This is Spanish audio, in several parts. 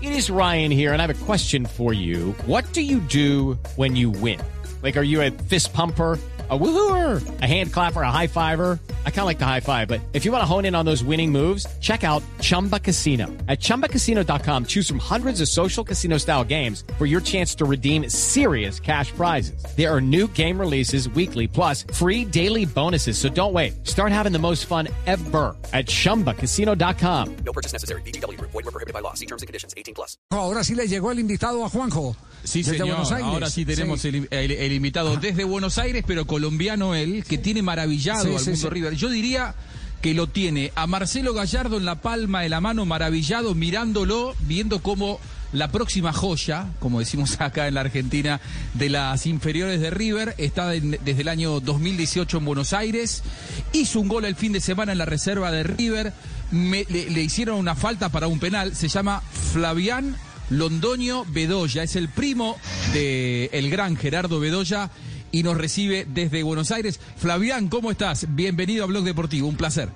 It is Ryan here, and I have a question for you. What do you do when you win? Like, are you a fist pumper, a woo-hooer, a hand clapper, a high fiver? I kind of like the high five, but if you want to hone in on those winning moves, check out Chumba Casino. At ChumbaCasino.com, choose from hundreds of social casino-style games for your chance to redeem serious cash prizes. There are new game releases weekly, plus free daily bonuses. So don't wait. Start having the most fun ever at ChumbaCasino.com. No purchase necessary. VGW Group. Void where prohibited by law. See terms and conditions. 18+. Ahora sí le llegó el invitado a Juanjo. Sí, desde señor. Buenos Aires. Ahora sí tenemos el invitado desde Buenos Aires, pero colombiano él, que tiene maravillado al mundo River. Yo diría que lo tiene a Marcelo Gallardo en la palma de la mano, maravillado, mirándolo, viendo cómo la próxima joya, como decimos acá en la Argentina, de las inferiores de River, está desde el año 2018 en Buenos Aires, hizo un gol el fin de semana en la reserva de River, le hicieron una falta para un penal, se llama Flavián Londoño Bedoya, es el primo del gran Gerardo Bedoya y nos recibe desde Buenos Aires. Flavián, ¿cómo estás? Bienvenido a Blog Deportivo, un placer.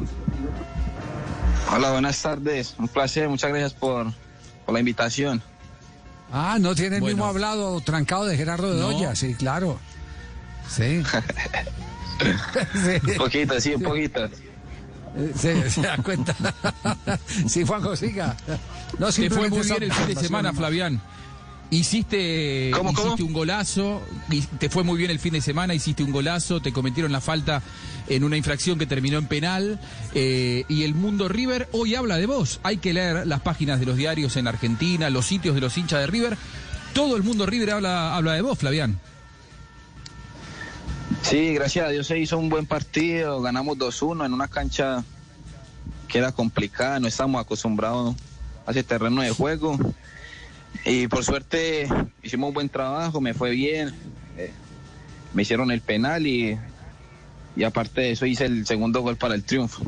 Hola, buenas tardes, un placer, muchas gracias por la invitación. Ah, ¿no tiene el mismo hablado trancado de Gerardo Bedoya? No. Sí, claro. Sí. Un poquito, sí, un poquito. Se da cuenta. Sí, Juanjo, siga. No, te fue muy bien el fin de semana, Flavián. Hiciste un golazo, te fue muy bien el fin de semana, hiciste un golazo, te cometieron la falta en una infracción que terminó en penal, y el mundo River hoy habla de vos. Hay que leer las páginas de los diarios en Argentina, los sitios de los hinchas de River. Todo el mundo River habla de vos, Flavián. Sí, gracias a Dios se hizo un buen partido, ganamos 2-1 en una cancha que era complicada, no estamos acostumbrados a ese terreno de juego. Y por suerte hicimos un buen trabajo, me fue bien, me hicieron el penal y aparte de eso hice el segundo gol para el triunfo.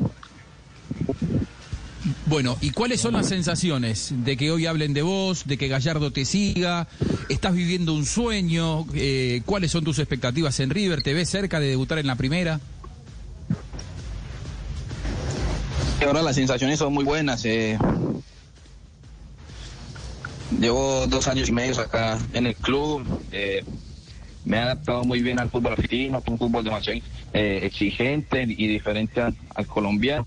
Bueno, ¿y cuáles son las sensaciones de que hoy hablen de vos, de que Gallardo te siga? ¿Estás viviendo un sueño? ¿Cuáles son tus expectativas en River? ¿Te ves cerca de debutar en la primera? Ahora las sensaciones son muy buenas. Llevo 2 años y medio acá en el club, me he adaptado muy bien al fútbol argentino, un fútbol demasiado exigente y diferente al colombiano.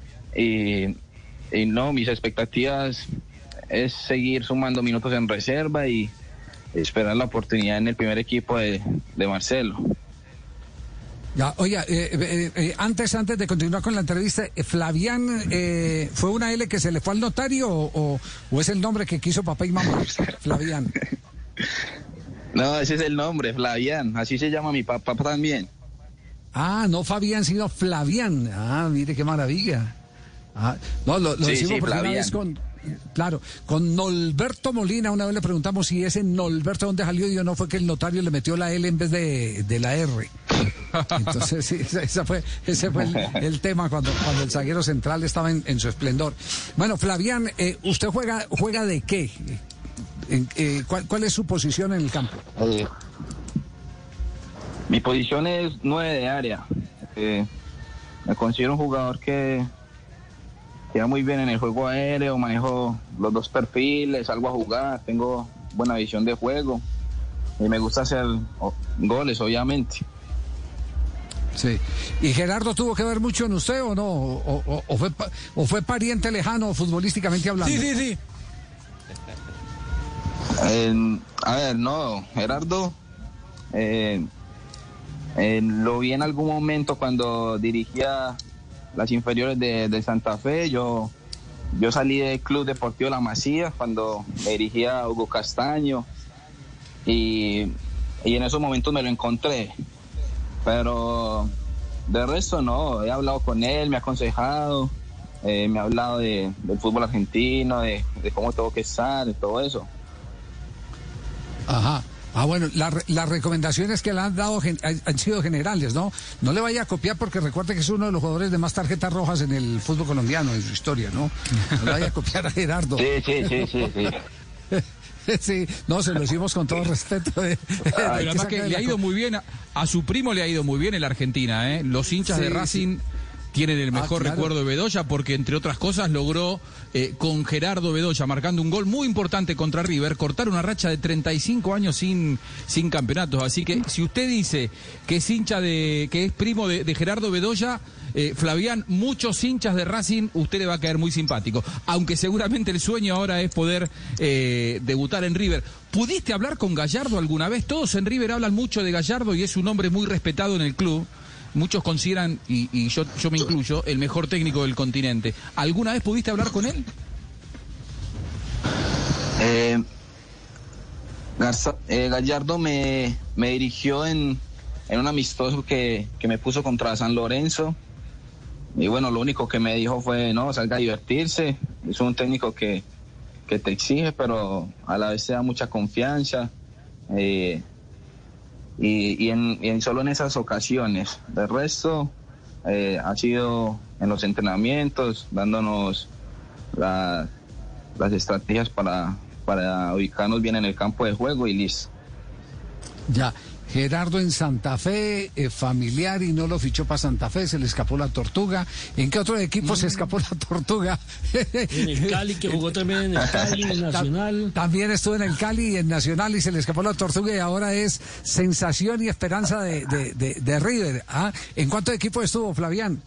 Y no, mis expectativas es seguir sumando minutos en reserva y esperar la oportunidad en el primer equipo de Marcelo. Ya, oiga, antes de continuar con la entrevista, Flavián, ¿fue una L que se le fue al notario o es el nombre que quiso papá y mamá? Flavián. No, ese es el nombre, Flavián, así se llama mi papá también. Ah, no Fabián, sino Flavián. Ah, mire qué maravilla. Ah, no, lo decimos por primera vez con Norberto Molina. Una vez le preguntamos si ese Norberto dónde salió y no, fue que el notario le metió la L en vez de la R. Entonces sí, ese fue el tema cuando el zaguero central estaba en su esplendor. Bueno, Flavián, ¿usted juega de qué? ¿Cuál es su posición en el campo? Mi posición es 9 de área. Me considero un jugador que queda muy bien en el juego aéreo, manejo los 2 perfiles, salgo a jugar, tengo buena visión de juego y me gusta hacer goles, obviamente. Sí. ¿Y Gerardo tuvo que ver mucho en usted o no? ¿O fue pariente lejano futbolísticamente hablando? Sí. A ver, no, Gerardo lo vi en algún momento cuando dirigía las inferiores de Santa Fe. Yo salí del Club Deportivo La Masía cuando me dirigía Hugo Castaño y en esos momentos me lo encontré, pero de resto no, he hablado con él, me ha aconsejado, me ha hablado del fútbol argentino, de cómo tengo que estar, de todo eso. Ajá. Ah, bueno, las recomendaciones que le han dado han sido generales, ¿no? No le vaya a copiar porque recuerde que es uno de los jugadores de más tarjetas rojas en el fútbol colombiano, en su historia, ¿no? No le vaya a copiar a Gerardo. Sí. Sí, no, se lo decimos con todo respeto. Pero además que le ha ido muy bien, a su primo le ha ido muy bien en la Argentina, ¿eh? Los hinchas de Racing tienen el mejor recuerdo de Bedoya porque, entre otras cosas, logró con Gerardo Bedoya, marcando un gol muy importante contra River, cortar una racha de 35 años sin campeonatos. Así que si usted dice que es hincha que es primo de Gerardo Bedoya, Flavián, muchos hinchas de Racing, usted le va a caer muy simpático, aunque seguramente el sueño ahora es poder debutar en River. ¿Pudiste hablar con Gallardo alguna vez? Todos en River hablan mucho de Gallardo y es un hombre muy respetado en el club. Muchos consideran, y yo me incluyo, el mejor técnico del continente. ¿Alguna vez pudiste hablar con él? Gallardo me dirigió en un amistoso que me puso contra San Lorenzo. Y bueno, lo único que me dijo fue, no, salga a divertirse. Es un técnico que te exige, pero a la vez te da mucha confianza. Y solo en esas ocasiones. De resto, ha sido en los entrenamientos, dándonos las estrategias para ubicarnos bien en el campo de juego y listo. Ya. Gerardo en Santa Fe, familiar, y no lo fichó para Santa Fe, se le escapó la tortuga. ¿En qué otro equipo se escapó la tortuga? En el Cali, que jugó también en el Cali, en Nacional. También estuvo en el Cali y en Nacional y se le escapó la tortuga y ahora es sensación y esperanza de River. ¿Ah? ¿En cuántos equipos estuvo, Flavián?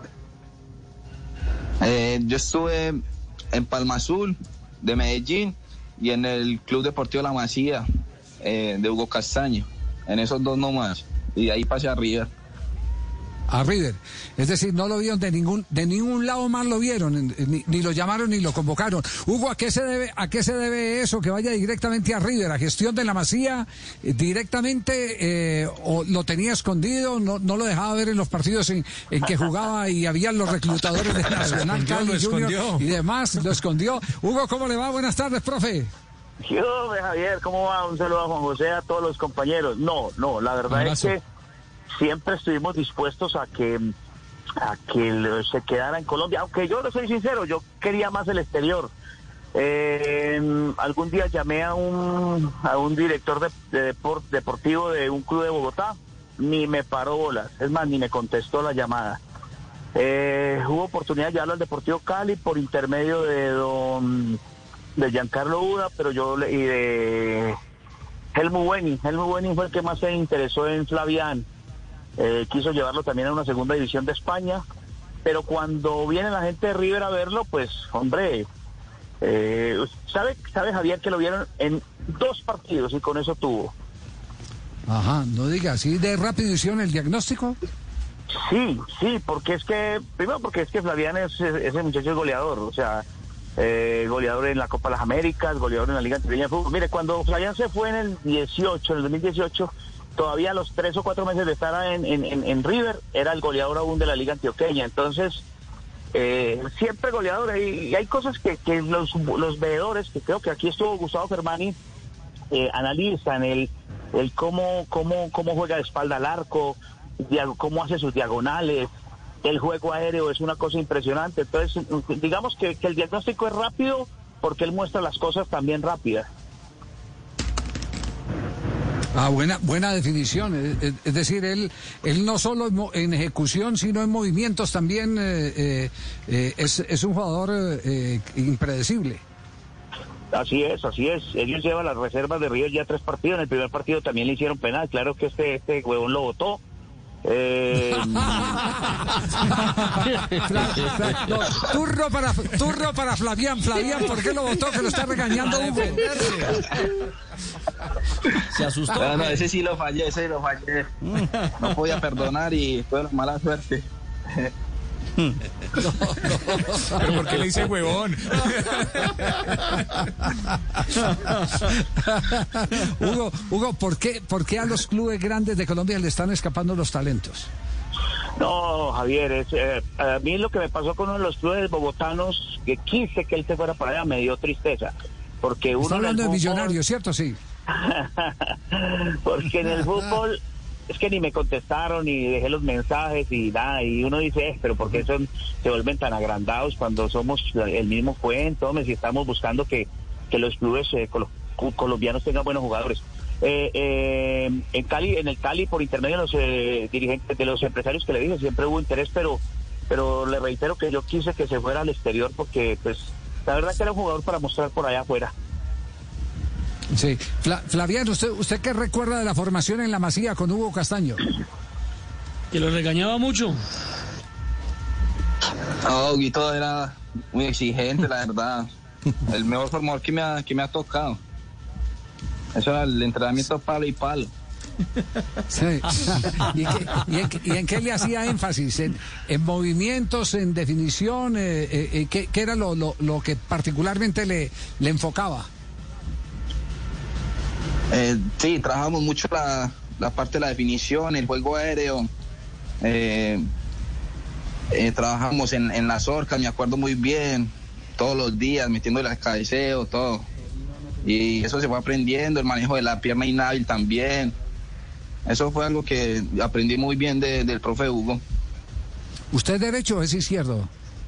Yo estuve en Palma Azul, de Medellín, y en el Club Deportivo La Masía, de Hugo Castaño. En esos dos nomás, y de ahí pasé a River. A River, es decir, no lo vieron de ningún lado más lo vieron, ni lo llamaron ni lo convocaron. Hugo, ¿a qué se debe eso, que vaya directamente a River, a gestión de La Masía, directamente, o lo tenía escondido, no lo dejaba ver en los partidos en que jugaba y habían los reclutadores de Nacional, Cali, Junior y demás, lo escondió? Hugo, ¿cómo le va? Buenas tardes, profe. Yo, Javier, ¿cómo va? Un saludo a Juan José, a todos los compañeros. No, la verdad es que siempre estuvimos dispuestos a que se quedara en Colombia, aunque yo no soy sincero, yo quería más el exterior. Algún día llamé a un director deportivo de un club de Bogotá, ni me paró bolas, es más, ni me contestó la llamada. Hubo oportunidad de llevarlo al Deportivo Cali por intermedio de Giancarlo Uda, pero y de Helmut Wenning fue el que más se interesó en Flavián. Quiso llevarlo también a una segunda división de España, pero cuando viene la gente de River a verlo, pues hombre, sabe Javier que lo vieron en 2 partidos y con eso tuvo. Ajá, no diga, ¿sí de rápido hicieron el diagnóstico? Sí, porque es que Flavián ese muchacho es goleador, o sea, goleador en la Copa de las Américas, goleador en la Liga Antioqueña de Fútbol. Mire, cuando Flavián se fue en el 2018, todavía a los 3 o 4 meses de estar en River, era el goleador aún de la Liga Antioqueña. Entonces, siempre goleador. Y hay cosas que los veedores, que creo que aquí estuvo Gustavo Fermani, analizan el cómo juega de espalda al arco, cómo hace sus diagonales. El juego aéreo es una cosa impresionante. Entonces, digamos que el diagnóstico es rápido porque él muestra las cosas también rápidas. Buena definición. Es decir, él no solo en ejecución, sino en movimientos también es un jugador impredecible. Así es. Ellos llevan las reservas de River ya 3 partidos. En el primer partido también le hicieron penal. Claro que este huevón lo botó. Turno para Flavián, ¿por qué lo votó? Que lo está regañando Hugo. Se asustó. No, ese sí lo fallé. No podía perdonar y fue una mala suerte. ¿Pero por qué le dice huevón? Hugo, ¿por qué a los clubes grandes de Colombia le están escapando los talentos? No, Javier, a mí lo que me pasó con uno de los clubes bogotanos, que quise que él se fuera para allá, me dio tristeza. Porque uno está hablando de Millonarios, ¿cierto? Sí. Porque en el fútbol es que ni me contestaron, ni dejé los mensajes y nada, y uno dice, pero ¿por qué se vuelven tan agrandados cuando somos el mismo cuento? Si estamos buscando que los clubes colombianos tengan buenos jugadores. En el Cali, por intermedio de los dirigentes, de los empresarios que le dije, siempre hubo interés, pero pero le reitero que yo quise que se fuera al exterior porque, pues, la verdad que era un jugador para mostrar por allá afuera. Sí. Flaviano, ¿usted qué recuerda de la formación en la Masía con Hugo Castaño? Que lo regañaba mucho. Huguito era muy exigente, la verdad. El mejor formador que me ha tocado. Eso era el entrenamiento palo y palo. Sí. ¿Y en qué le hacía énfasis? ¿En movimientos, en definición? ¿Qué era lo que particularmente le enfocaba? Sí, trabajamos mucho la parte de la definición, el juego aéreo. Trabajamos en las orcas, me acuerdo muy bien, todos los días, metiéndole al cabeceo, todo. Y eso se fue aprendiendo, el manejo de la pierna inhábil también. Eso fue algo que aprendí muy bien del profe Hugo. ¿Usted es derecho o es izquierdo?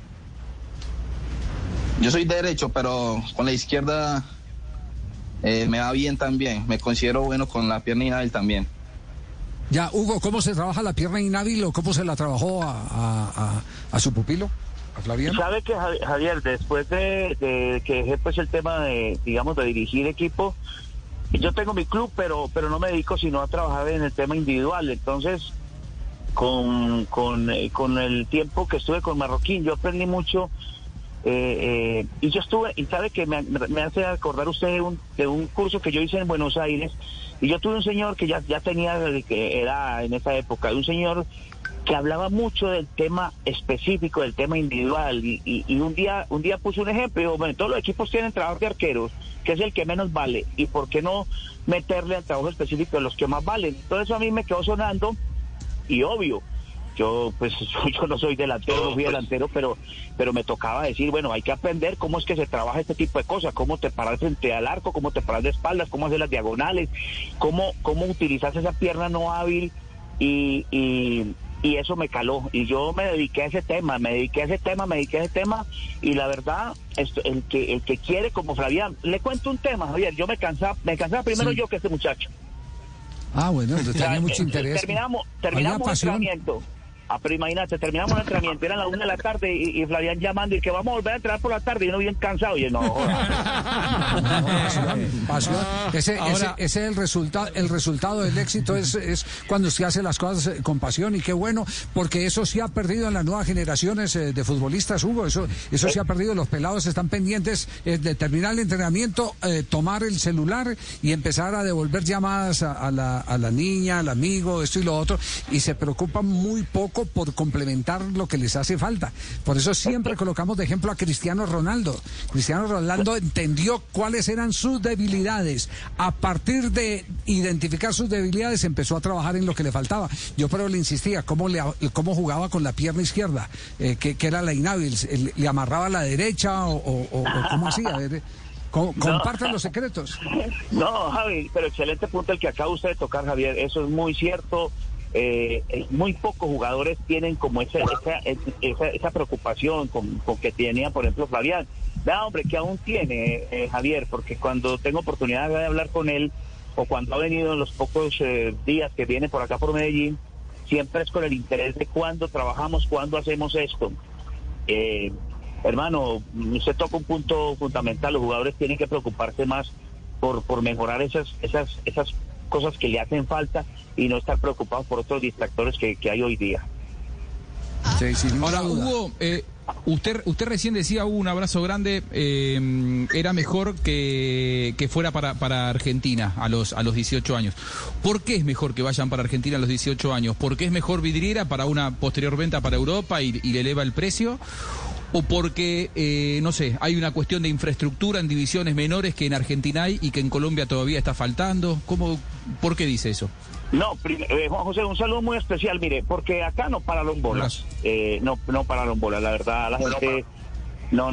Yo soy derecho, pero con la izquierda me va bien también. Me considero bueno con la pierna inhábil también. Ya, Hugo, ¿cómo se trabaja la pierna inhábil o cómo se la trabajó a su pupilo, a Flaviano? Sabe que, Javier, después de que dejé pues el tema de, digamos, de dirigir equipo, yo tengo mi club, pero no me dedico sino a trabajar en el tema individual. Entonces, con el tiempo que estuve con Marroquín, yo aprendí mucho. Y yo estuve, y sabe que me hace acordar usted de un curso que yo hice en Buenos Aires, y yo tuve un señor que ya tenía, que era en esa época, un señor que hablaba mucho del tema específico, del tema individual, y un día puso un ejemplo, y dijo, bueno, todos los equipos tienen trabajo de arqueros, que es el que menos vale, y ¿por qué no meterle al trabajo específico de los que más valen? Entonces eso a mí me quedó sonando, y obvio, yo no soy delantero, no fui delantero, pero me tocaba decir, bueno, hay que aprender cómo es que se trabaja este tipo de cosas, cómo te paras frente al arco, cómo te paras de espaldas, cómo hacer las diagonales, cómo utilizas esa pierna no hábil, y eso me caló, y yo me dediqué a ese tema, y la verdad, el que quiere como Flavián, le cuento un tema, Javier, yo me cansaba primero yo que este muchacho. Ah, bueno, tenía mucho interés. Terminamos el entrenamiento. Pero imagínate, terminamos el entrenamiento, eran las 1 de la tarde y Flavián llamando y que vamos a volver a entrenar por la tarde y uno bien cansado. Y yo, no, pasión. Ese es el resultado del éxito, es cuando se hace las cosas con pasión, y qué bueno, porque eso sí ha perdido en las nuevas generaciones de futbolistas, Hugo, eso sí ha perdido. Los pelados están pendientes de terminar el entrenamiento, tomar el celular y empezar a devolver llamadas a la niña, al amigo, esto y lo otro, y se preocupan muy poco por complementar lo que les hace falta. Por eso siempre colocamos de ejemplo a Cristiano Ronaldo. Cristiano Ronaldo entendió cuáles eran sus debilidades. A partir de identificar sus debilidades, empezó a trabajar en lo que le faltaba. Yo pero le insistía, cómo jugaba con la pierna izquierda, que era la inhábil, le amarraba a la derecha o cómo hacía. Compartan los secretos. No, Javi, pero excelente punto el que acaba usted de tocar, Javier. Eso es muy cierto. Muy pocos jugadores tienen como esa preocupación con que tenía, por ejemplo, Flavián. No, hombre, que aún tiene Javier, porque cuando tengo oportunidad de hablar con él, o cuando ha venido en los pocos días que viene por acá por Medellín, siempre es con el interés de cuándo trabajamos, cuándo hacemos esto. Hermano, usted toca un punto fundamental. Los jugadores tienen que preocuparse más por mejorar esas cosas que le hacen falta y no estar preocupados por otros distractores que hay hoy día. Sí, ahora, Hugo, usted recién decía, un abrazo grande, era mejor que fuera para Argentina a los 18 años. ¿Por qué es mejor que vayan para Argentina a los 18 años? ¿Porque es mejor vidriera para una posterior venta para Europa y le eleva el precio? ¿O porque, no sé, hay una cuestión de infraestructura en divisiones menores que en Argentina hay y que en Colombia todavía está faltando? ¿Por qué dice eso? No, Juan José, un saludo muy especial, mire, porque acá no pararon bolas. No pararon bolas, la verdad, la gente... No.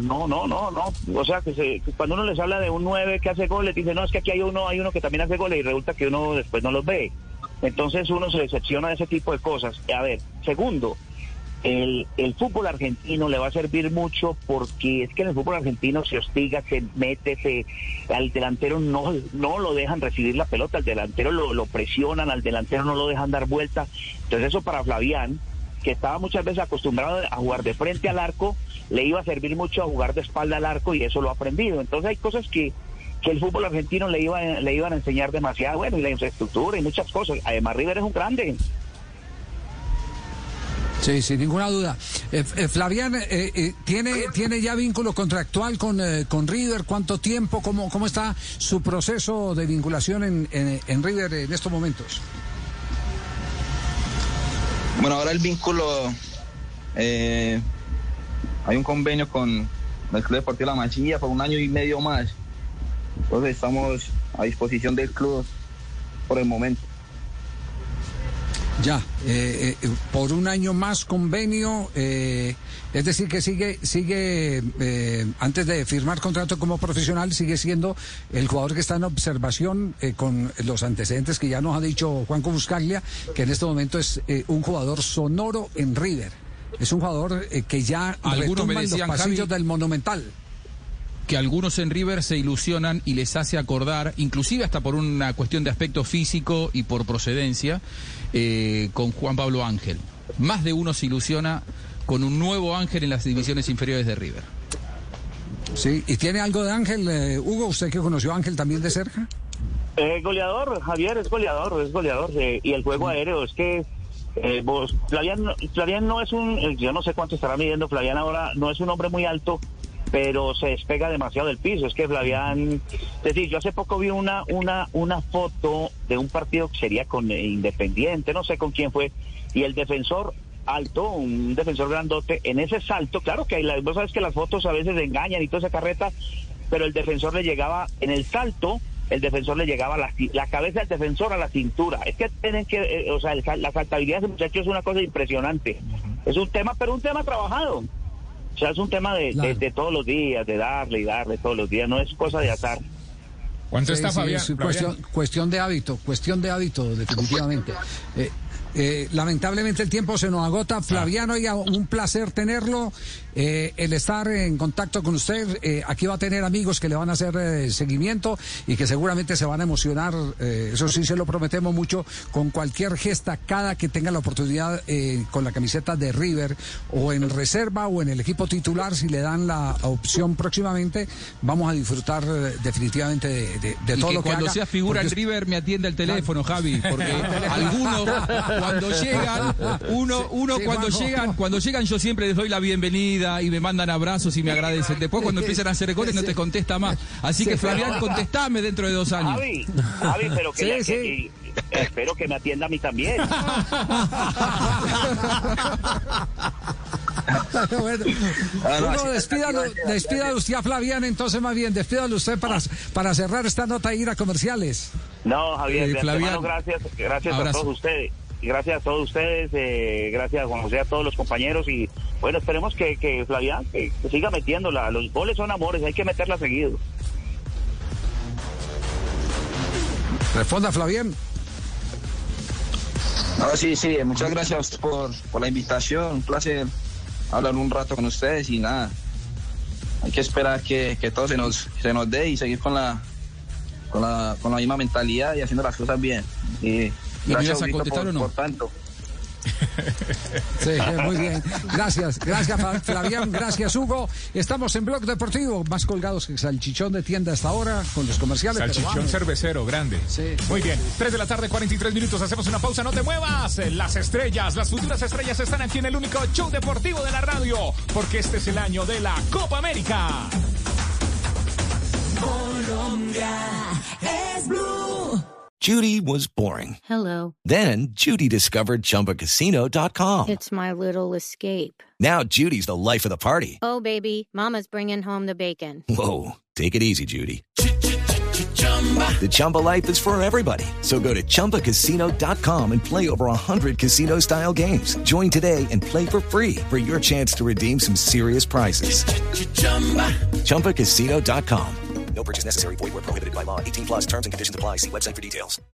O sea, que cuando uno les habla de un 9 que hace goles, dice, no, es que aquí hay uno que también hace goles, y resulta que uno después no los ve. Entonces uno se decepciona de ese tipo de cosas. A ver, segundo, el fútbol argentino le va a servir mucho, porque es que en el fútbol argentino se hostiga, se mete, al delantero no lo dejan recibir la pelota, al delantero lo presionan, al delantero no lo dejan dar vuelta. Entonces eso para Flavián que estaba muchas veces acostumbrado a jugar de frente al arco, le iba a servir mucho a jugar de espalda al arco y eso lo ha aprendido. Entonces hay cosas que el fútbol argentino le iban a enseñar demasiado, bueno, y la infraestructura y muchas cosas. Además, River es un grande. Sí, sin ninguna duda. Flavián, ¿tiene ya vínculo contractual con River? ¿Cuánto tiempo? ¿Cómo está su proceso de vinculación en River en estos momentos? Bueno, ahora el vínculo, hay un convenio con el Club Deportivo La Masía por 1 año y medio más. Entonces estamos a disposición del club por el momento. Ya, por 1 año más convenio, es decir que sigue antes de firmar contrato como profesional, sigue siendo el jugador que está en observación con los antecedentes que ya nos ha dicho Juanco Buscaglia, que en este momento es un jugador sonoro en River. Es un jugador que ya retumba en los pasillos, Javi, del Monumental. Que algunos en River se ilusionan y les hace acordar, inclusive hasta por una cuestión de aspecto físico y por procedencia, con Juan Pablo Ángel. Más de uno se ilusiona con un nuevo Ángel en las divisiones inferiores de River. Sí, ¿y tiene algo de Ángel, Hugo? ¿Usted que conoció a Ángel también de cerca? Goleador, Javier, es goleador. Y el juego aéreo es que Flavián no es yo no sé cuánto estará midiendo Flavián ahora, no es un hombre muy alto, pero se despega demasiado del piso. Es que Flavián, es decir, yo hace poco vi una foto de un partido que sería con Independiente, no sé con quién fue, y el defensor alto, un defensor grandote, en ese salto, claro que vos sabes que las fotos a veces engañan y toda esa carreta, pero el defensor le llegaba, en el salto, el defensor le llegaba la cabeza del defensor a la cintura. Es que tienen que, la saltabilidad de ese muchacho es una cosa impresionante. Es un tema, pero un tema trabajado. O sea, es un tema de todos los días, de darle y darle todos los días, no es cosa de azar. ¿Cuánto está Fabián? Es cuestión de hábito, definitivamente. Lamentablemente el tiempo se nos agota. Flavián, oiga, un placer tenerlo, el estar en contacto con usted. Aquí va a tener amigos que le van a hacer seguimiento y que seguramente se van a emocionar, eso sí se lo prometemos mucho, con cualquier gesta cada que tenga la oportunidad con la camiseta de River o en reserva o en el equipo titular. Si le dan la opción próximamente, vamos a disfrutar definitivamente de todo lo que haga. Cuando sea figura en River me atienda el teléfono, Javi, porque algunos cuando llegan, cuando llegan yo siempre les doy la bienvenida y me mandan abrazos y me agradecen. Después cuando empiezan a hacer goles no te contesta más. Así que Flavián, contestame dentro de 2 años. Javi, pero que espero que me atienda a mí también. Bueno, despídalo usted a Flavián, entonces más bien, despídalo usted para cerrar esta nota e ir a comerciales. No, Javier, Flavián, gracias a todos ustedes. Gracias a todos ustedes, gracias a Juan José, a todos los compañeros y bueno, esperemos que Flavián que siga metiéndola. Los goles son amores, hay que meterla seguido. Responda, Flavián. No, sí, muchas gracias por la invitación, un placer hablar un rato con ustedes y nada, hay que esperar que todo se nos dé y seguir con la misma mentalidad y haciendo las cosas bien. Y gracias a contestar o no? Por tanto. Sí, muy bien. Gracias Flavián, gracias Hugo. Estamos en Blog Deportivo, más colgados que salchichón de tienda hasta ahora con los comerciales. Salchichón cervecero, grande. Sí. Muy bien, 3:43 p.m, hacemos una pausa, no te muevas. Las estrellas, las futuras estrellas están aquí en el único show deportivo de la radio, porque este es el año de la Copa América. Colombia es Blue. Judy was boring. Hello. Then Judy discovered ChumbaCasino.com. It's my little escape. Now Judy's the life of the party. Oh, baby, mama's bringing home the bacon. Whoa, take it easy, Judy. The Chumba life is for everybody. So go to ChumbaCasino.com and play over 100 casino-style games. Join today and play for free for your chance to redeem some serious prizes. ChumbaCasino.com. No purchase necessary. Void where prohibited by law. 18+ terms and conditions apply. See website for details.